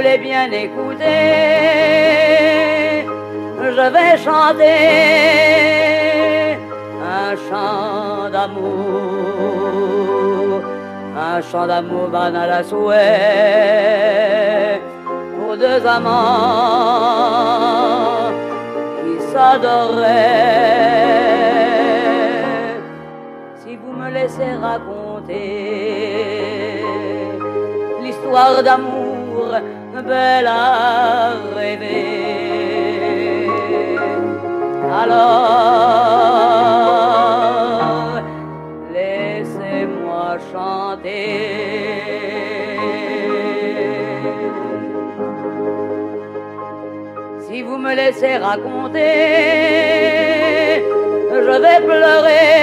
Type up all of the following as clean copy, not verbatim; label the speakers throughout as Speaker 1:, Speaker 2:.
Speaker 1: voulez bien écouter, je vais chanter un chant d'amour banal à souhait pour deux amants qui s'adoraient. Si vous me laissez raconter l'histoire d'amour belle à rêver, alors laissez-moi chanter. Si vous me laissez raconter, je vais pleurer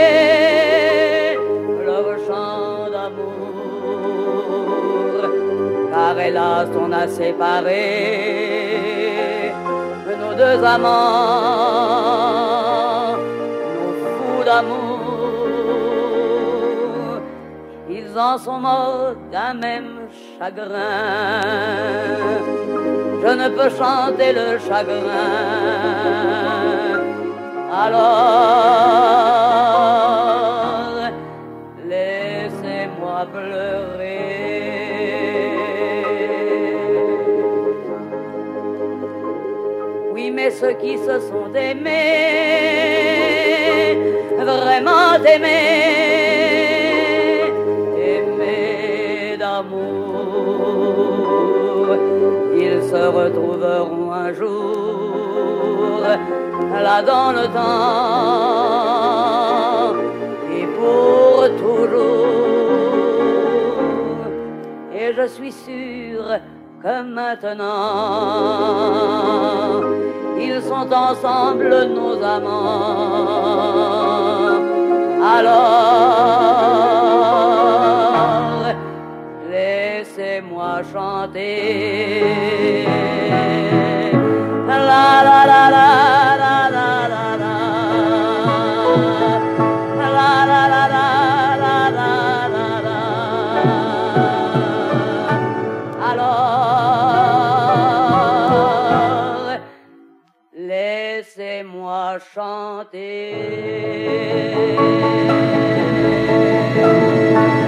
Speaker 1: leur chant d'amour, car hélas on a séparé nos deux amants, nos fous d'amour. Ils en sont morts d'un même chagrin. Je ne peux chanter le chagrin, alors laissez-moi pleurer. Oui, mais ceux qui se sont aimés, vraiment aimés d'amour, ils se retrouveront un jour, là dans le temps, et pour toujours. Et je suis sûre que maintenant, ils sont ensemble nos amants. Alors, laissez-moi chanter. La la la la la la la la. La la la la la la la. Alors, laissez-moi chanter.